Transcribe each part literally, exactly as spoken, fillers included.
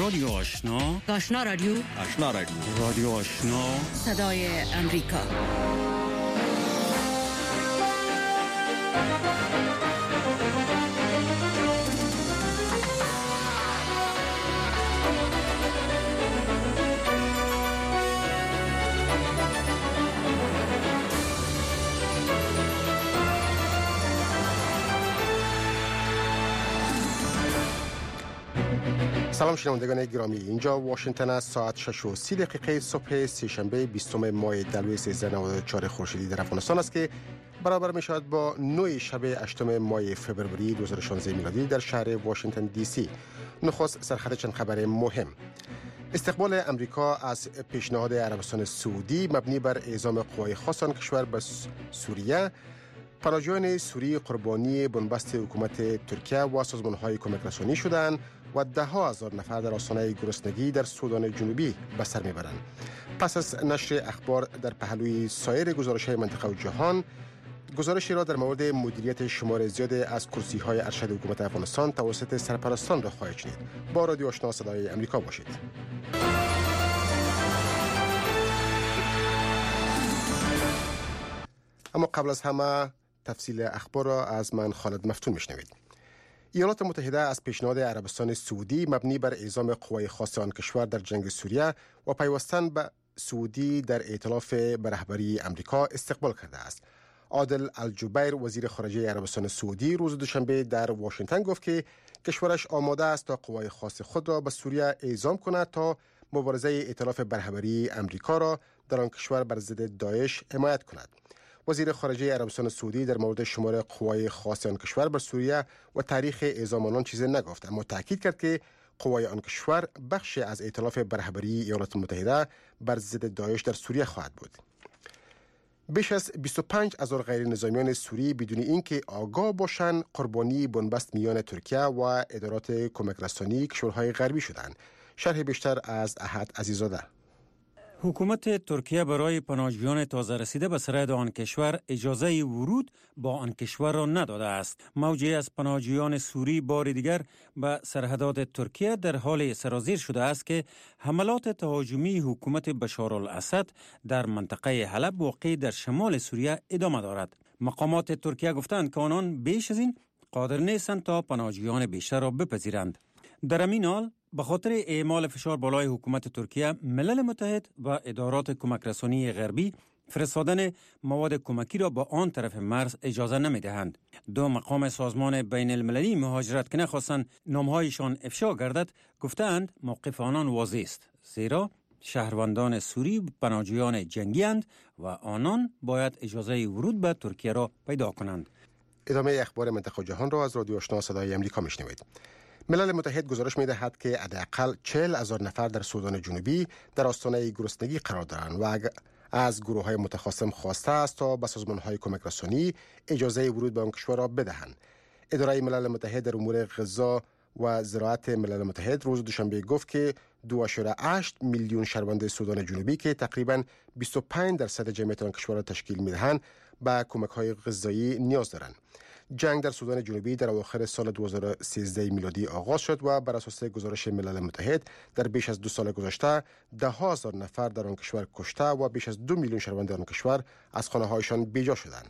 رادیو آشنا، آشنا رادیو، آشنا رادیو، رادیو آشنا، صدای امریکا. سلام شنوندگان گرامی، اینجا واشنگتن است. ساعت شش و سی دقیقه صبح سه‌شنبه بیستم ماه دلو سیزده نود و چهار خورشیدی در افغانستان است که برابر می شود با نه شب هشتم ماه فوریه دو هزار و شانزده میلادی در شهر واشنگتن دی سی. نخست سرخط چند خبر مهم. استقبال امریکا از پیشنهاد عربستان سعودی مبنی بر اعزام قوای خاص آن کشور به سوریه. پناهجویان سوری قربانی بنبست حکومت ترکیه و سازمان‌های کمک رسانی شدند و ده ها هزار نفر در آستانه گرسنگی در سودان جنوبی به سر میبرند. پس از نشر اخبار در پهلوی سایر گزارش‌های منطقه و جهان، گزارشی را در مورد مدیریت شمار زیاد از کرسی‌های ارشد حکومت افغانستان توسط سرپرستان را خواهید شنید. با رادیو آشنا صدای امریکا باشید. اما قبل از همه تفصیل اخبار را از من خالد مفتون میشنوید. ایالات متحده از پیشنهاد عربستان سعودی مبنی بر اعزام قوای خاص آن کشور در جنگ سوریه و پیوستن به سعودی در ائتلاف به رهبری امریکا استقبال کرده است. عادل الجبیر وزیر خارجه عربستان سعودی روز دوشنبه در واشنگتن گفت که کشورش آماده است تا قوای خاص خود را به سوریه اعزام کند تا مبارزه ائتلاف به رهبری امریکا را در آن کشور بر ضد داعش حمایت کند. وزیر خارجه عربستان سعودی در مورد شمار قوای خاص آن کشور بر سوریه و تاریخ اعزام آنان چیزی نگفت، اما تاکید کرد که قوای آن کشور بخشی از ائتلاف به رهبری ایالات متحده بر ضد داعش در سوریه خواهد بود. بیش از بیست و پنج هزار غیر نظامیان سوری بدون اینکه آگاه باشند قربانی بنبست میان ترکیه و ادارات کمک رسانی کشورهای غربی شدند. شرح بیشتر از احد عزیزاده. حکومت ترکیه برای پناهجویان تازه رسیده به سرحد آن کشور اجازه ورود با آن کشور را نداده است. موجی از پناهجویان سوری بار دیگر به سرحدات ترکیه در حال سرازیر شده است که حملات تهاجمی حکومت بشارالاسد در منطقه حلب واقع در شمال سوریه ادامه دارد. مقامات ترکیه گفتند که آنان بیش از این قادر نیستند تا پناهجویان بیشتر را بپذیرند. در همین حال به خاطر اعمال فشار بالای حکومت ترکیه، ملل متحد و ادارات کمک رسانی غربی فرستادن مواد کمکی را با آن طرف مرز اجازه نمی دهند. دو مقام سازمان بین المللی مهاجرت که نخواستند نامهایشان افشا گردد گفتند موقف آنان واضح است، زیرا شهروندان سوری پناهجویان جنگی اند و آنان باید اجازه ورود به ترکیه را پیدا کنند. ادامه اخبار منطقه و جهان را از رادیو آشنا صدای امریکا میشنوید. ملل متحد گزارش می‌دهد که حداقل چهل هزار نفر در سودان جنوبی در آستانه گرسنگی قرار دارند و از گروه‌های متخاصم خواسته است تا به سازمان‌های کمک رسانی اجازه ورود به آن کشور را بدهند. اداره ملل متحد در امور غذا و زراعت ملل متحد روز دوشنبه گفت که دو ممیز هشت میلیون شهروند سودان جنوبی که تقریباً بیست و پنج درصد جمعیت آن کشور را تشکیل می‌دهند به کمک‌های غذایی نیاز دارند. جنگ در سودان جنوبی در اواخر سال دو هزار و سیزده میلادی آغاز شد و بر اساس گزارش ملل متحد در بیش از دو سال گذشته ده ها هزار نفر در آن کشور کشته و بیش از دو میلیون شهروند آن کشور از خانه‌هایشان بیجا شدند.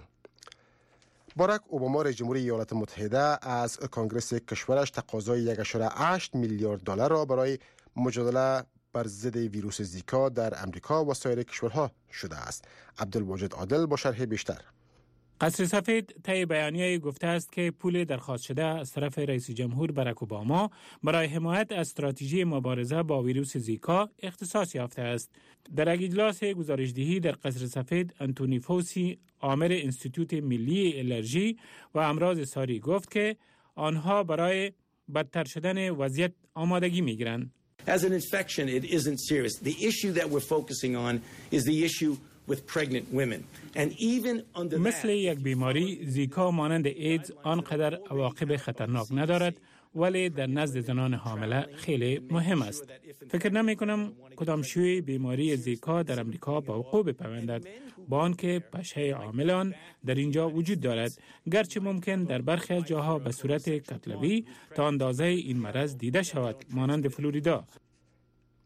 باراک اوباما رئیس جمهور ایالات متحده از کنگره کشورش تقاضای یک و هشت میلیارد دلار را برای مجادله بر ضد ویروس زیکا در امریکا و سایر کشورها شده است. عبدالواجد عادل با شرح بیشتر. قصر سفید طی بیانیه گفته است که پول درخواست شده از طرف رئیس جمهور باراک اوباما برای حمایت از استراتژی مبارزه با ویروس زیکا اختصاص یافته است. در اجلاس گزارشدهی در قصر سفید، انتونی فوسی، آمر انستیتوت ملی الرژی و امراض ساری گفت که آنها برای بدتر شدن وضعیت آمادگی می‌گیرند. As an infection, it isn't serious. The issue that we're focusing on is the issue with pregnant women. And even under that, مثل یک بیماری زیکا مانند ایدز آنقدر عواقب خطرناک ندارد، ولی در نزد زنان حامله خیلی مهم است. فکر نمی کنم کدام شیوع بیماری زیکا در امریکا با وقوع بپیوندد، با آنکه پشه عاملان در اینجا وجود دارد، گرچه ممکن در برخی از جاها به صورت کتلوی تا اندازه این مرض دیده شود، مانند فلوریدا.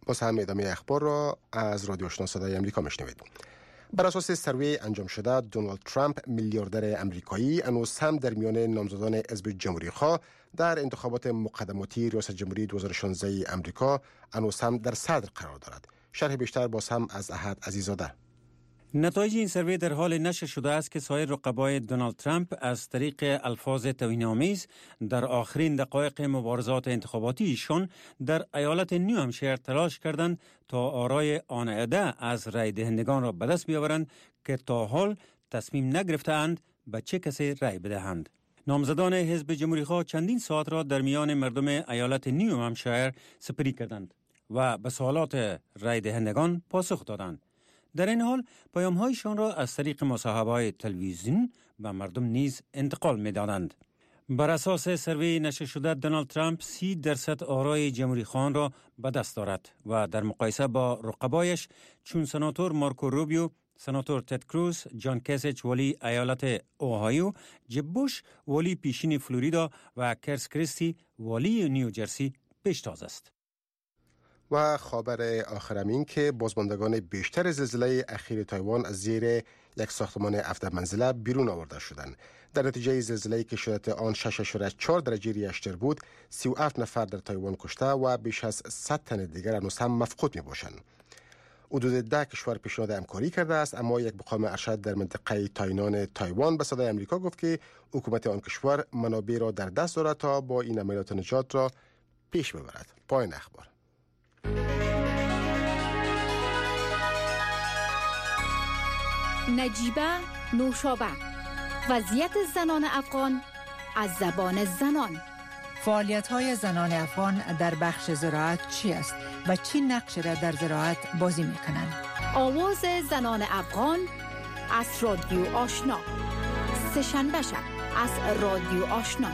باز هم ادامه اخبار را از رادیو آشنا صدای امریکا میشنوید. بر اساس سروی انجام شده، دونالد ترامپ میلیاردر امریکایی هنوز هم در میان نامزدان حزب جمهوری‌خواه در انتخابات مقدماتی ریاست جمهوری دو هزار و شانزده امریکا هنوز هم در صدر قرار دارد. شرح بیشتر باز هم از احد عزیزاده. نتایج این سروی در حال نشر شده است که سایر رقبای دونالد ترامپ از طریق الفاظ توهین‌آمیز در آخرین دقایق مبارزات انتخاباتی ایشان در ایالت نیو همشایر تلاش کردند تا آرای آن عده از رای دهندگان را به دست بیاورند که تا حال تصمیم نگرفته‌اند به چه کسی رای بدهند. نامزدان حزب جمهوری‌خواه چندین ساعت را در میان مردم ایالت نیو همشایر سپری کردند و به سوالات رای دهندگان پاسخ دادند. در این حال پیام‌هایشان را از طریق مصاحبه‌های تلویزیون به مردم نیز انتقال می‌دادند. بر اساس سروی نشر شده، دونالد ترامپ سی درصد آرای جمهوری خواهان را به دست دارد و در مقایسه با رقبایش چون سناتور مارکو روبیو، سناتور تد کروز، جان کسیچ ولی ایالت اوهایو، جب بوش ولی پیشین فلوریدا و کرس کریستی ولی نیوجرسی پیشتاز است. و خبر آخرم این که بازماندگان بیشتر زلزله اخیر تایوان از زیر یک ساختمان هفده منزله بیرون آورده شدند. در نتیجه زلزله‌ای که شدت آن شش اشاره چهار درجه ریشتر بود، سی و هفت نفر در تایوان کشته و بیش از صد تن دیگر هنوز هم مفقود می باشند. حدود ده کشور پیشنهاد همکاری کرده است، اما یک مقام ارشد در منطقه تایوان تایوان به صدای آمریکا گفت که حکومت آن کشور منابع را در دست دارد تا با این عملیات نجات را پیش ببرد. پایان اخبار. نجیبه نوشابه، وضعیت زنان افغان از زبان زنان. فعالیت‌های زنان افغان در بخش زراعت چی است و چی نقش را در زراعت بازی می‌کنند؟ آواز زنان افغان از رادیو آشنا، سه‌شنبه شب از رادیو آشنا.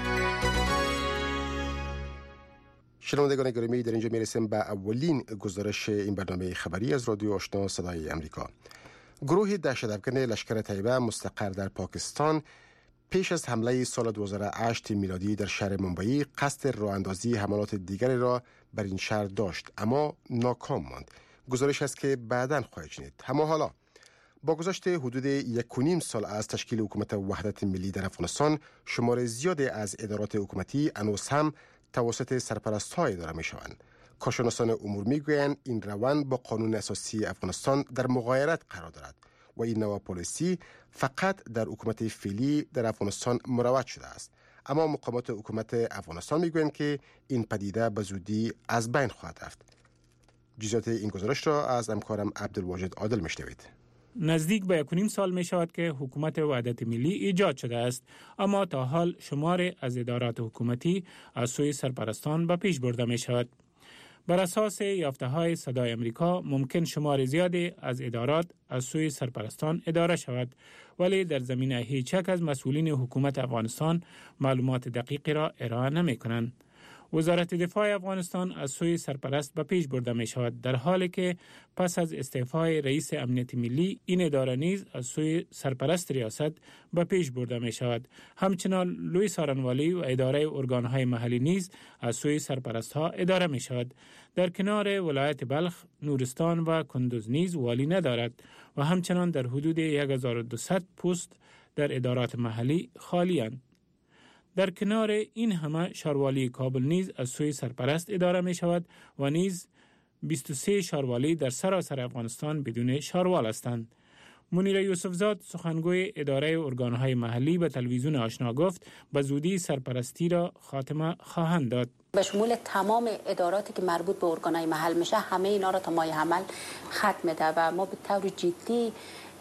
شنوندگان گرامی، در اینجا میرسیم به اولین گزارش این برنامه خبری از رادیو آشنا صدای امریکا. گروه دهشت‌افکن لشکر طیبه مستقر در پاکستان پیش از حمله سال دو هزار و هشت میلادی در شهر ممبئی قصد راه اندازی حملات دیگری را بر این شهر داشت، اما ناکام ماند. گزارش است که بعداً خواهید شنید. اما حالا با گذشت حدود یک و نیم سال از تشکیل حکومت وحدت ملی در افغانستان، شمار زیادی از ادارات حکومتی هنوز هم توسط سرپرست‌ها اداره می‌شوند. کارشناسان امور میگویند این روند با قانون اساسی افغانستان در مغایرت قرار دارد و این نوع پالیسی فقط در حکومت فعلی در افغانستان مروج شده است. اما مقامات حکومت افغانستان میگویند که این پدیده به زودی از بین خواهد رفت. جزئیات این گزارش را از همکارم عبدالواجد عادل میشنوید. نزدیک به یک و نیم سال می شود که حکومت وحدت ملی ایجاد شده است، اما تا حال شمار از ادارات حکومتی از سوی سرپرستان به پیش برده می شود. بر اساس یافته‌های صدای امریکا ممکن شمار زیادی از ادارات از سوی سرپرستان اداره شود، ولی در زمینه هیچ یک از مسئولین حکومت افغانستان معلومات دقیقی را ارائه نمی کنند. وزارت دفاع افغانستان از سوی سرپرست به پیش برده می شود، در حالی که پس از استعفای رئیس امنیت ملی این اداره نیز از سوی سرپرست ریاست به پیش برده می شود. همچنان لوی سارنوالی و اداره ارگانهای محلی نیز از سوی سرپرست ها اداره می شود. در کنار ولایت بلخ، نورستان و کندوز نیز والی ندارد و همچنان در حدود یک هزار و دویست پست در ادارات محلی خالی اند. در کنار این همه شاروالی کابل نیز از سوی سرپرست اداره می شود و نیز بیست و سه شاروالی در سراسر افغانستان بدون شاروال هستند. منیر یوسفزاد سخنگوی اداره ارگانهای محلی به تلویزیون آشنا گفت به زودی سرپرستی را خاتمه خواهند داد. به شمول تمام اداراتی که مربوط به ارگانهای محل میشه همه اینا را تا ماه عمل ختم میده و ما به طور جدی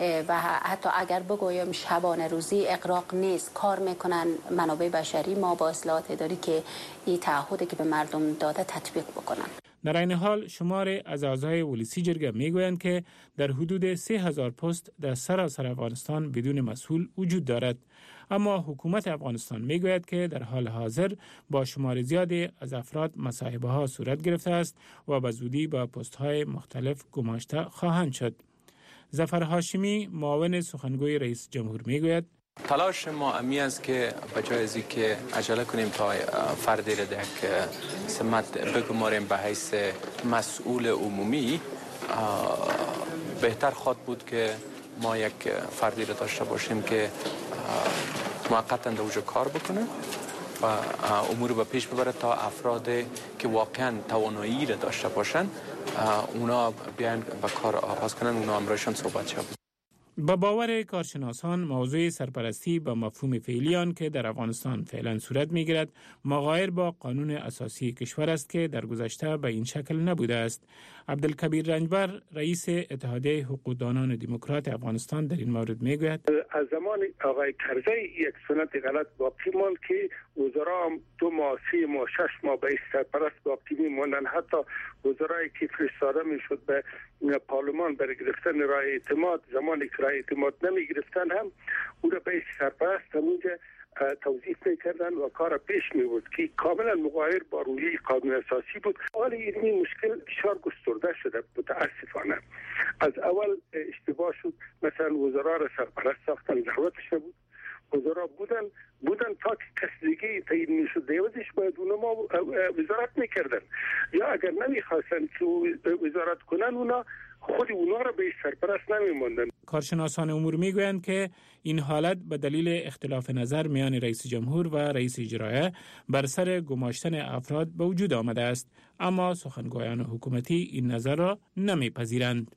و حتی اگر بگویم شبانه روزی اغراق نیست کار میکنن منابع بشری ما با اصلاحات اداری که این تعهدی که به مردم داده تطبیق بکنن. در این حال شمار از اعضای ولسی جرگه میگویند که در حدود سه هزار پست در سراسر افغانستان بدون مسئول وجود دارد، اما حکومت افغانستان میگوید که در حال حاضر با شمار زیادی از افراد مصاحبه ها صورت گرفته است و به زودی با پست های مختلف گماشته خواهند شد. ظفر هاشمی معاون سخنگوی رئیس جمهور میگوید تلاش ما امی است که بجای از که عجله کنیم تا فردی را در سمت بگماریم به حیث مسئول عمومی، بهتر خواهد بود که ما یک فردی را داشته باشیم که موقتا در اونجا کار بکنه و امور به پیش ببره تا افرادی که واقعا توانایی را داشته باشن اونا بیان به کار آغاز کنن، اونا امرایشان صحبت شد. با باور کارشناسان موضوع سرپرستی با مفهوم فعلی آن که در افغانستان فعلا صورت می‌گیرد مغایر با قانون اساسی کشور است که در گذشته به این شکل نبوده است. عبدالکبیر رنجبر رئیس اتحادیه حقوقدانان دموکرات افغانستان در این مورد میگوید از زمان آقای کرزی یک سنت غلط باقی ماند که وزرا دو ماه سه ماه شش ماه به سرپرست باقی می‌ماندند. حتی وزرایی که فرستاده میشد به پارلمان برای گرفتن رای اعتماد، زمانی که رای اعتماد نمی گرفتن هم او را به سرپرست همونجا توظیف میکردن و کار پیش می بود که کاملا مغایر با رویه قانون اساسی بود. حال این مشکل بسیار گسترده شده متاسفانه. از اول اشتباه شد، مثلا وزرا را سرپرست ساختن، ضرورتش نبود. وزرا بودن بودن تا که کس دیگه تعیین میشد دیوزش باید اونا ما وزارت میکردن، یا اگر نمیخواستن که وزارت کنن اونا خود اونا را به سرپرست نمیموندن. کارشناسان امور میگویند که این حالت به دلیل اختلاف نظر میان رئیس جمهور و رئیس اجرایه بر سر گماشتن افراد به وجود آمده است، اما سخنگویان حکومتی این نظر را نمیپذیرند.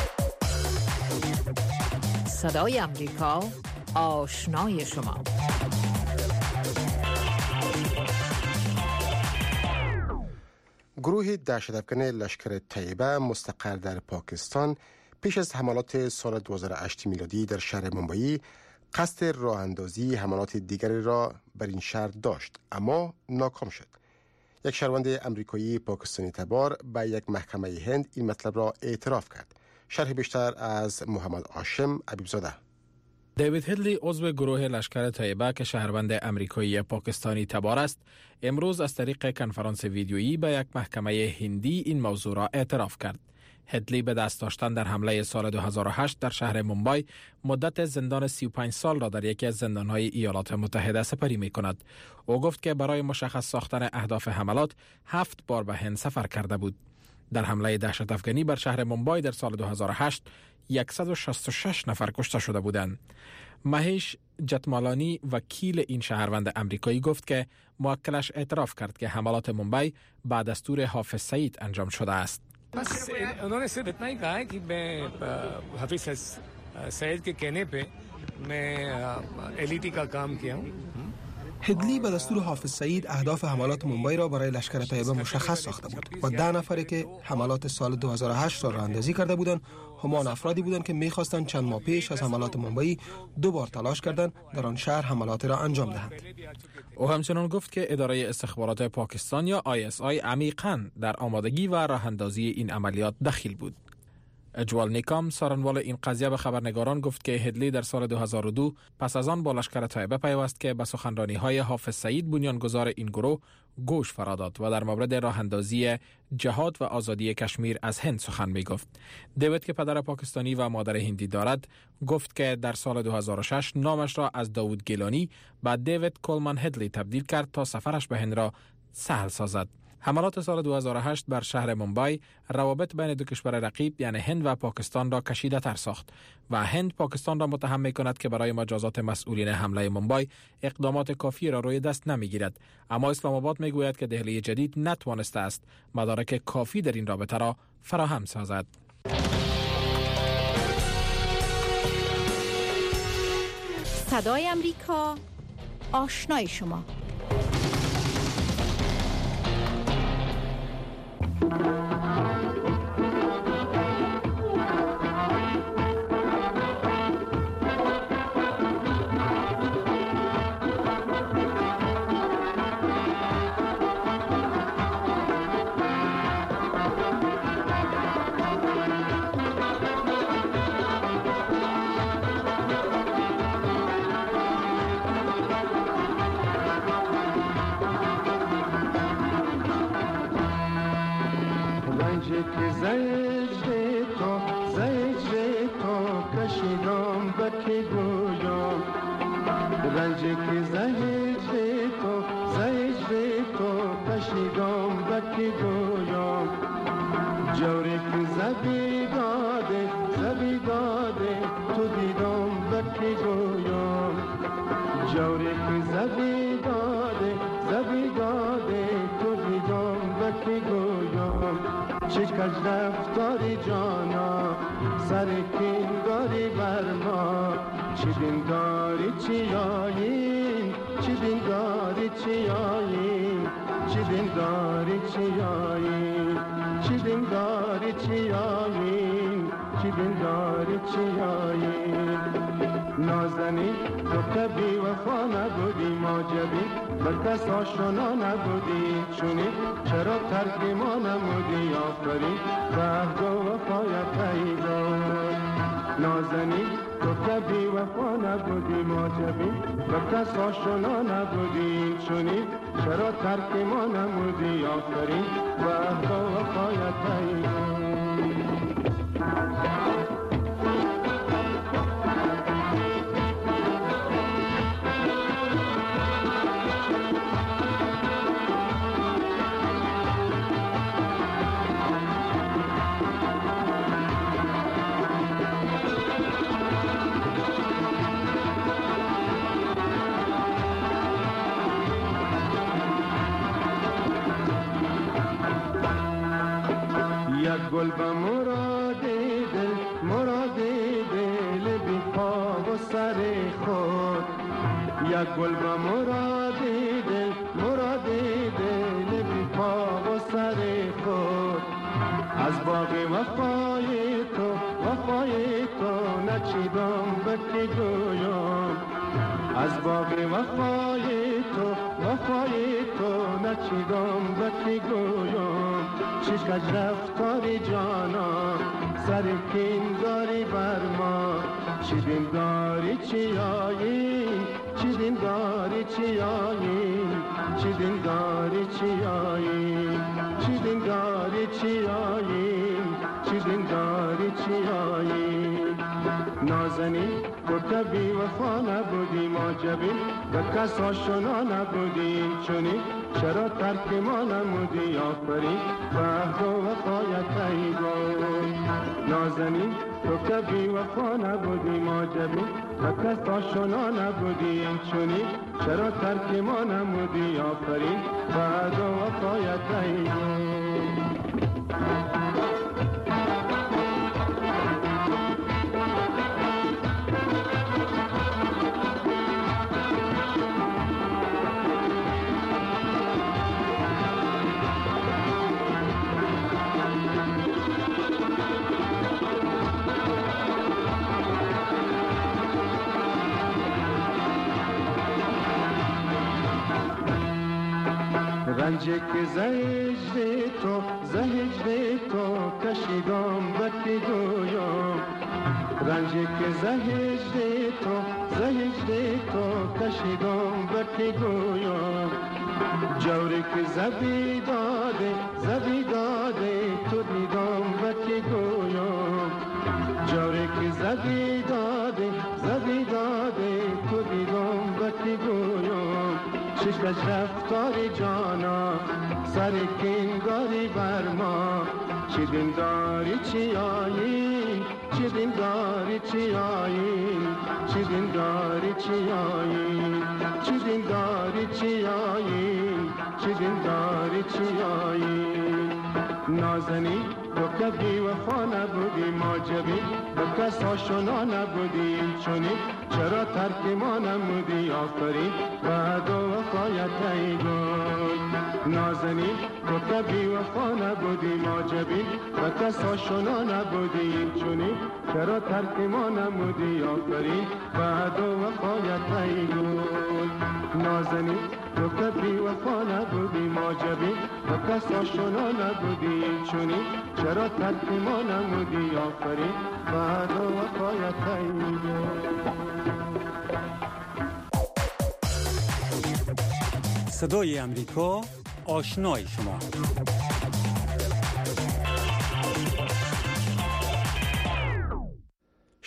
صدای امریکا، آشنای شما. گروه دهشت‌افکن لشکر طیبه مستقر در پاکستان پیش از حملات سال دو هزار و هشت میلادی در شهر ممبئی قصد راه اندازی حملات دیگری را بر این شهر داشت، اما ناکام شد. یک شهروند امریکایی پاکستانی تبار به یک محکمه هند این مطلب را اعتراف کرد. شرح بیشتر از محمد هاشم عبیبزاده. دیوید هدلی عضو گروه لشکر طیبه که شهروند امریکایی پاکستانی تبار است، امروز از طریق کنفرانس ویدیویی به یک محکمه هندی این موضوع را اعتراف کرد. هدلی به دست داشتن در حمله سال دو هزار و هشت در شهر ممبئی مدت زندان سی و پنج سال را در یکی از زندان‌های ایالات متحده سپری می‌کند. او گفت که برای مشخص ساختن اهداف حملات هفت بار به هند سفر کرده بود. در حمله دهشت افغانی بر شهر ممبئی در سال دو هزار و هشت صد و شصت و شش نفر کشته شده بودند. مهیش جتمالانی وکیل این شهروند امریکایی گفت که موکلش اعتراف کرد که حملات ممبئی بعد دستور حافظ سعید انجام شده است. بس उन्होंने सिर्फ इतना ही कहा है कि मैं हाफिज सईद के कहने पे मैं एलईटी का काम किया हूं. هدلی به دستور حافظ سعید اهداف حملات ممبئی را برای لشکر طیبه مشخص ساخته بود و ده نفری که حملات سال دو هزار و هشت را راه‌اندازی کرده بودند همان افرادی بودند که می‌خواستند چند ماه پیش از حملات ممبئی دو بار تلاش کردند در آن شهر حملات را انجام دهند. او همچنان گفت که اداره استخبارات پاکستان یا آی اس آی عمیقاً در آمادگی و راه‌اندازی این عملیات دخیل بود. اجوال نیکام سارنوال این قضیه به خبرنگاران گفت که هدلی در سال دو هزار و دو پس از آن با لشکر طیبه پیوست که به سخنرانی‌های حافظ سعید بنیانگذار این گروه گوش فرا داد و در مورد راه اندازی جهاد و آزادی کشمیر از هند سخن می گفت. دیوید که پدر پاکستانی و مادر هندی دارد گفت که در سال دو هزار و شش نامش را از داوود گیلانی به دیوید کولمن هدلی تبدیل کرد تا سفرش به هند را سهل سازد. حملات سال دو هزار و هشت بر شهر ممبئی روابط بین دو کشور رقیب یعنی هند و پاکستان را کشیده تر ساخت و هند پاکستان را متهم می کند که برای مجازات مسئولین حمله ممبئی اقدامات کافی را روی دست نمی گیرد، اما اسلام آباد می گوید که دهلی جدید نتوانسته است مدارک کافی در این رابطه را فراهم سازد. صدای امریکا، آشنای شما. رنج که زهجر تو زهجر تو کشیدم بکی گویم جوری که زبی داده زبی داده تو دیدم بکی گویم جوری که زبی داده زبی داده تو دیدم بکی گویم چه کج رفتاری جانا سر کین داری بر ما چی دین داری چی آیین چی دین داری چی آیین چی دین داری چی آیین چی دین داری چی آیین چی دین داری چی آیین نازنین تو کبی وفا نبودی ماجبی به کس آشنا نبودی چونی چرا ترک ما نمودی آفرین به عهد و وفایت ایدان نازنین تو کبی وفا نبودی ماجبی به کس آشنا نبودی چونی چرا ترک ما نمودی آفرین به عهد و وفایت ایدان گل به مراد دل مراد دل بی پا و سر خود یک گل به مراد دل مراد دل بی پا و سر خود از باغ وفای تو وفای تو نچیدم بکی گویم از باغ وفای تو وفای تو نچیدم بکی گویم چیش کج رفتاری جانا سر کین داری بر ما چی دین داری چی آیین چی دین داری چی آیین چی دین داری چی آیین چی دین داری چی آیین چی دین داری چی آیین نازنین تو کبی وفا نبودی ماجبی به کس آشنا نبودی چونی چرا ترک ما نمودی آفرین به عهد و وفایت ایدان نازنین تو کبی وفا نبودی ماجبی به کس آشنا نبودی چونی چرا ترک ما نمودی آفرین به عهد و وفایت ایدان رنج که زهجر تو زهجر تو کشیدم بکی گویم رنج که زهجر تو زهجر تو کشیدم بکی گویم جوری که زبی داده زبی داده تو دیدم بکی گویم جوری که زبی داده زبی داده تو دیدم بکی گویم چیش کج رفتاری جانا سر کین داری بر ما چی دین داری چی آیین چی دین داری چی آیین چی دین داری چی آیین چی دین داری چی آیین چی دین داری چی آیین نازنین تو کبی وفا نبودی ماجبی به کس آشنا نبودی چونی چرا ترک ما نمودی آفرین به عهد و وفایت ایدان نازنین تو کبی وفا نبودی ماجبی به کس آشنا نبودی چونی چرا ترک ما نمودی آفرین به عهد و وفایت ایدان نازنین تو کبی وفا نبودی ماجبی به کس آشنا نبودی چونی چرا ترک ما نمودی آفرین به عهد و وفایت ایدان صدای امریکا آشنای شما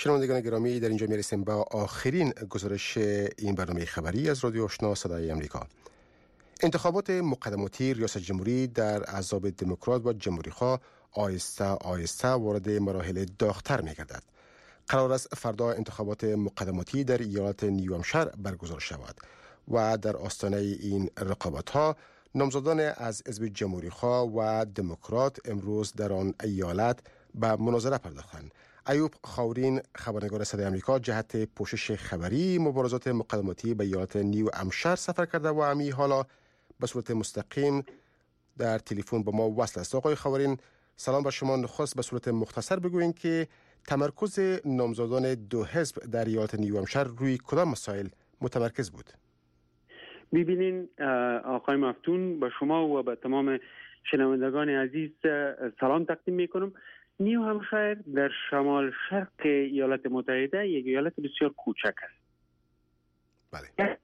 شنوندگان گرامی، در اینجا میرسیم با آخرین گزارش این برنامه خبری از رادیو آشنا صدای امریکا. انتخابات مقدماتی ریاست جمهوری در احزاب دموکرات و جمهوری‌خواه آهسته آهسته وارد مراحل داغ‌تر می‌گردد. قرار است فردا انتخابات مقدماتی در ایالت نیوهمشایر برگزار شود و در آستانه این رقابت‌ها نامزدان از حزب جمهوری‌خواه و دموکرات امروز در آن ایالت به مناظره پرداختند. ایوب خاورین، خبرنگار صدای آمریکا، جهت پوشش خبری مبارزات مقدماتی به ایالت نیو همشایر سفر کرده و امی حالا به صورت مستقیم در تلفن با ما وصل است. آقای خاورین، سلام بر شما. نخست به صورت مختصر بگویید که تمرکز نامزدان دو حزب در ایالت نیو همشایر روی کدام مسائل متمرکز بود؟ ببینین آقای مفتون، به شما و به تمام شنوندگان عزیز سلام تقدیم میکنم. نیو همشایر در شمال شرق ایالات متحده یک ایالت بسیار کوچک است. بله.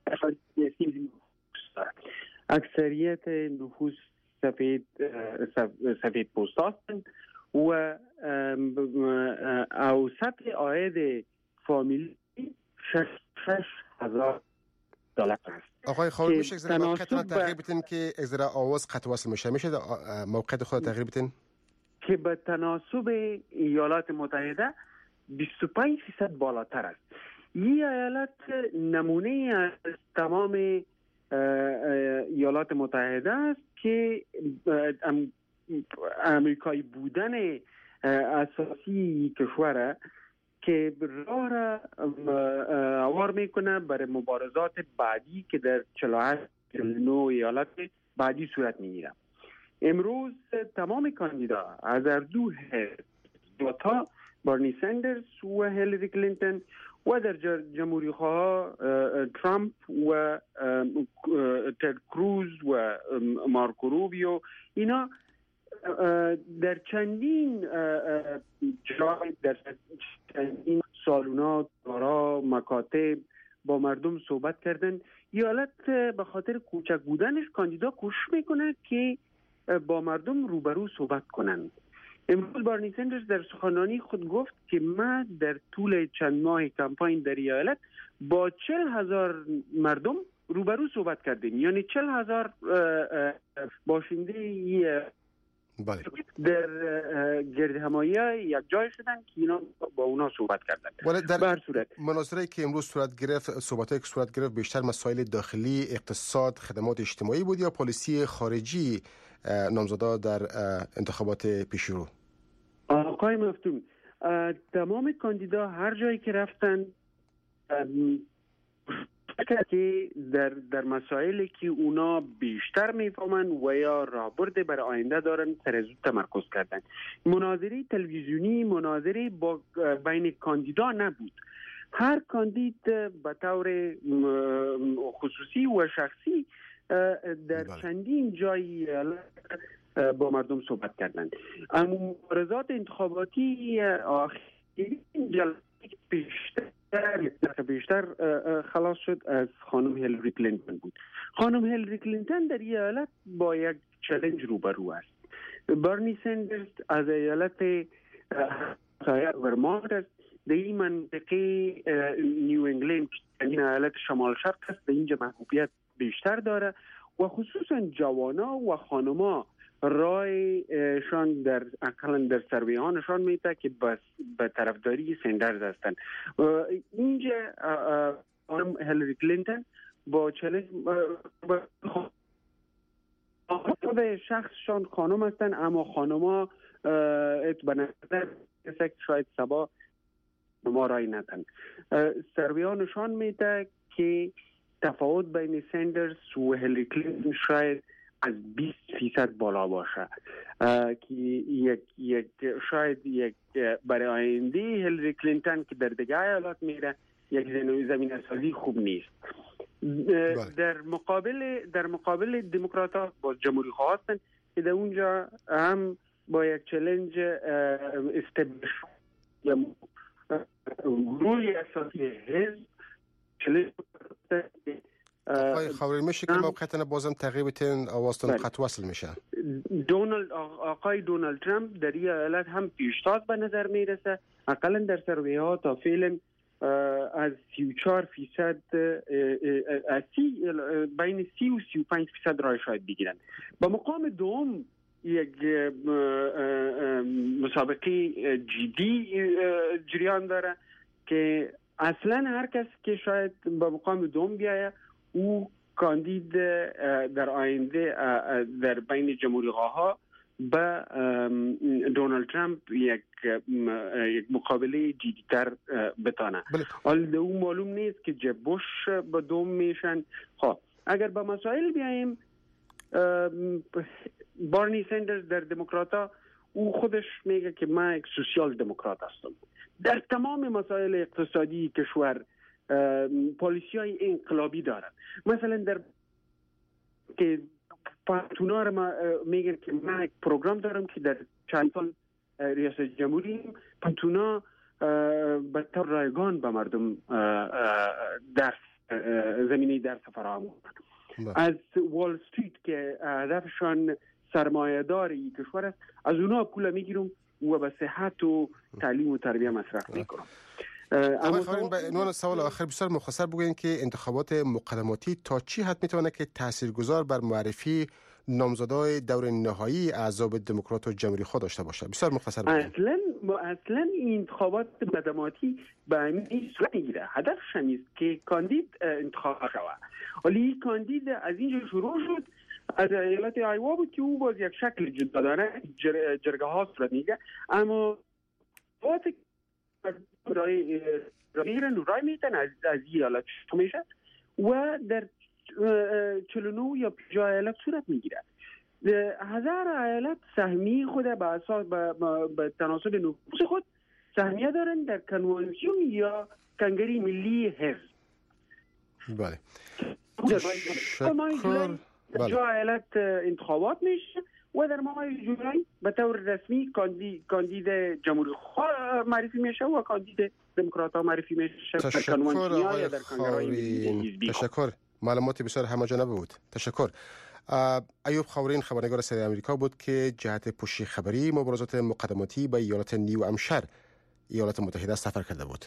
اکثریت نفوس سفید سفید پوست هستند و اوسط عاید فامیلی شش هزار دلار است. آقای خاورین، میشه اگه موقعیتون تغییر بدین که اگه آواز قطع وصل میشه، میشه موقعیت خود تغییر بدین؟ که به تناسب ایالات متحده بیست و پنج درصد بالاتر است. این ایالت نمونه از تمام ایالات متحده است که امریکایی بودن اساسی کشور که راه را هوار میکنه برای مبارزات بعدی که در چهل و هشت چهل و نه ایالات بعدی صورت میگیره. امروز تمام کاندیدا از هر دو حزب تا بارنی سندرز و هیلاری کلینتون و در جمهوری خواه ترامپ و تد کروز و مارکو روبیو، اینا در چندین جای در چندین سالونات دارا مکاتب با مردم صحبت کردن. ایالت به خاطر کوچک بودنش کاندیدا کوشش میکنه که با مردم روبرو صحبت کنند. امروز بارنی سندرز در سخنرانی خود گفت که من در طول چند ماه کمپاین در ایالت با چل هزار مردم روبرو صحبت کردیم، یعنی چل هزار باشنده بله. در گرد همایی یک جای شدن که اینا با اونا صحبت کردن. ولی در مناظره که امروز صورت گرفت، صحبتایی که صورت گرفت بیشتر مسائل داخلی، اقتصاد، خدمات اجتماعی بود یا پالیسی خارجی نامزدا در انتخابات پیشرو؟ آقای مفتون، تمام کاندیدا هر جایی که رفتن که در در مسائلی که اونا بیشتر میفهمن و یا راهبرد برای آینده دارن سر زود تمرکز کردن. مناظره تلویزیونی مناظره با بین کاندیدا نبود. هر کاندید به طور خصوصی و شخصی در چندین جای با مردم صحبت کردند. اما مبارزات انتخاباتی آخرین جلسه بیشتر بیشتر خلاص شد از خانم هیلاری کلینتون بود. خانم هیلاری کلینتون در ایالت با یک چالش روبرو است. بارنی سندرز از ایالت ورمانت است. در این منطقه نیو انگلند این ایالت شمال شرق است، در اینجا محبوبیت بیشتر داره و خصوصا جوانا و خانما رایشان در اقلا در سروی‌ها نشان میده که بس به طرفداری سندرز هستند. اینجا خانم هیلاری کلینتون با چالش خود شخصشان خانم هستند، اما خانما به نظر کسی شاید سبا ما رای ندن. سروی‌ها نشان میده که تفاوت بین سندرز و هیلاری کلینتون شاید از بیست فیصد بالا باشه که یک یک شاید یک برای آینده هیلاری کلینتون که در دیگه ایالات میره یک زمین سازی خوب نیست. در مقابل در مقابل دموکرات‌ها با جمهوری خواه هستن که در اونجا هم با یک چالش استبداد روی اساسی حزب چالش آقای خاوری میشه که موقعیتاً بازم تغییر بتین آوازتون قطع وصل میشه. دونالد آقای دونالد ترامپ در این ایالت هم پیشتاز به نظر میرسه، اقلا در سروی ها تا فعلا از سی و چهار فیصد از سی بین سی و سی و پنج فیصد رای شاید بگیرن. با مقام دوم یک مسابقه جدی جریان داره که اصلا هر کس که شاید با مقام دوم بیایه او کاندید در آینده در بین جمهوری‌خواها با دونالد ترامپ یک یک مقابله جدی‌تر بتانه. حالا او معلوم نیست که جب بوش با دوم میشن. خب اگر با مسائل بیاییم، بارنی سندرز در دموکراتا او خودش میگه که من یک سوسیال دموکرات هستم. در تمام مسائل اقتصادی کشور پالیسی های انقلابی دارد. مثلا در که پانتونا ما میگن که من یک پروگرام دارم که در چند سال ریاست جمهوری پانتونا به طور رایگان به مردم درس زمینی درس فراهم کنند. از وال استریت که هدفشان سرمایه داری کشور است، از اونا پول میگیرم و به صحت و تعلیم و تربیه مصرف میکنم. اما خواهیم به عنوان سوال آخر بسیار مختصر بگوییم که انتخابات مقدماتی تا چی حد میتونه که تاثیرگذار بر معرفی نامزدای دور نهایی احزاب دموکرات و جمهوری خود داشته باشه؟ بسیار مختصر بگوییم. اصلا اصلا این انتخابات مقدماتی به این صورت میگیره، هدفش است که کاندید انتخاب شود. ولی کاندید از اینجا شروع شد، از ایالت آیوا بود که او باز یک شکل جدا داره، جر... جرگه ها صورت میگه، اما وقت رای رای رای میتن از از ایالت میشه و در چهل و نه یا پنجاه ایالت صورت میگیره. هزار ایالت سهمی خود به اساس به تناسب نفوس خود سهمیه دارن در کنوانسیون یا کنگره ملی حزب. بله. شکر. جا ایالت انتخابات میشه و در ماه جولای به طور رسمی کاندید کاندید جمهوری خواه معرفی میشه و کاندید دموکرات ها معرفی میشه. تشکر آقای خاورین. تشکر. معلومات بسیار همه‌جانبه بود. تشکر. ایوب خاورین خبرنگار صدای آمریکا بود که جهت پشت خبری مبارزات مقدماتی به ایالت نیو همشایر ایالات متحده سفر کرده بود.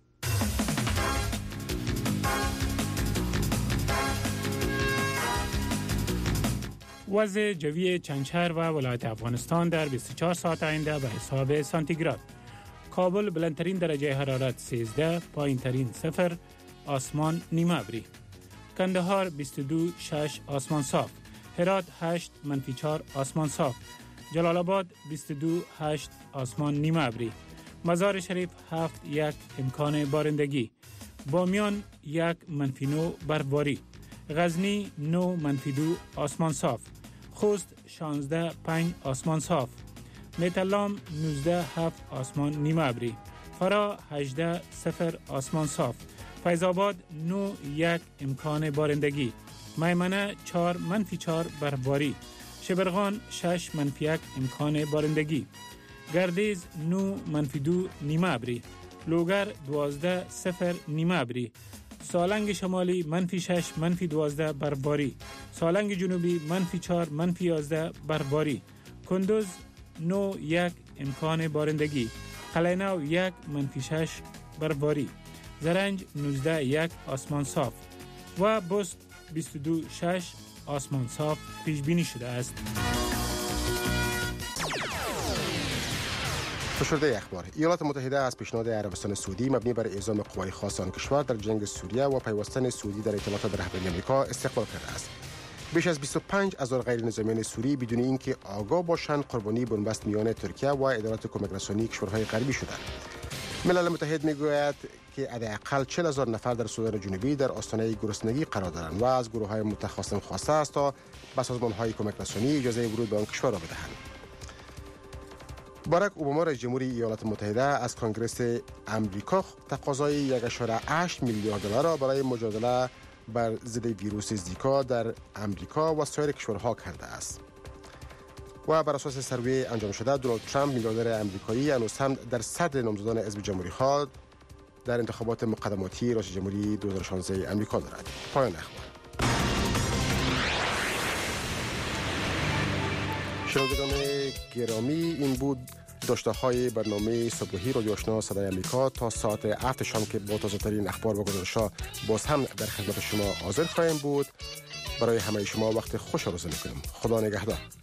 وضع جوی چنچر و ولایت افغانستان در بیست و چهار ساعت آینده به حساب سانتیگراد. کابل بلندترین درجه حرارت سیزده، پایین ترین صفر، آسمان نیمه ابری. کندهار بیست و دو شش آسمان صاف. هرات هشت منفی چهار آسمان صاف. جلال آباد بیست و دو هشت آسمان نیمه ابری. مزار شریف هفت یک امکان بارندگی. بامیان یک منفی نو برفباری. غزنی نه منفی دو آسمان صاف. خوست شانزده پنج آسمان صاف. میتلام نوزده هفت آسمان نیمه ابری. فرا هجده صفر آسمان صاف. فیض آباد نه یک امکان بارندگی. میمنه چهار منفی چهار برفباری. شبرغان شش منفی یک امکان بارندگی. گردیز نه منفی دو نیمه ابری. لوگر دوازده صفر نیمه ابری. سالنگ شمالی منفی شش منفی دوازده برفباری. سالنگ جنوبی منفی چهار منفی یازده برفباری. کندوز نو یک امکان بارندگی. قلعه‌نو یک منفی شش برفباری. زرنج نوزده یک آسمان صاف و بست بیست و دو شش آسمان صاف پیش بینی شده است. فشرده اخبار. ایالات متحده از پیشنهاد عربستان سعودی مبنی بر اعزام قوای خاص آن کشور در جنگ سوریه و پیوستن سعودی در اطلاعات به رهبری آمریکا استقبال کرده است. بیش از بیست و پنج هزار غیر نظامیان سوری بدون اینکه آگاه باشند قربانی بنبست میان ترکیه و ادارات کمک رسانی کشورهای غربی شدند. ملل متحد میگوید که حداقل چهل هزار نفر در سودان جنوبی در آستانه گرسنگی قرار دارند و از گروه‌های متخاصم خواسته است تا به سازمان‌های کمک رسانی اجازه ورود به آن کشور را بدهند. باراک اوباما رئیس جمهوری ایالات متحده از کنگره آمریکا تقاضای یک و هشت میلیارد دلار را برای مجادله بر ضد ویروس زیکا در آمریکا و سایر کشورها کرده است. و بر اساس سروی انجام شده دونالد ترامپ میلیاردر آمریکایی هنوز هم در صدر نامزدان حزب جمهوری‌خواه در انتخابات مقدماتی ریاست جمهوری دو هزار و شانزده آمریکا دارد. پایان اخبار. شنوندگان گرامی، این بود داشته های برنامه صبحی رادیو آشنا صدای امریکا. تا ساعت هفت شام که با تازه ترین اخبار و گزارش‌ها باز هم در خدمت شما حاضر خواهیم بود. برای همه شما وقت خوش آرزو می‌کنم. خدا نگهدار.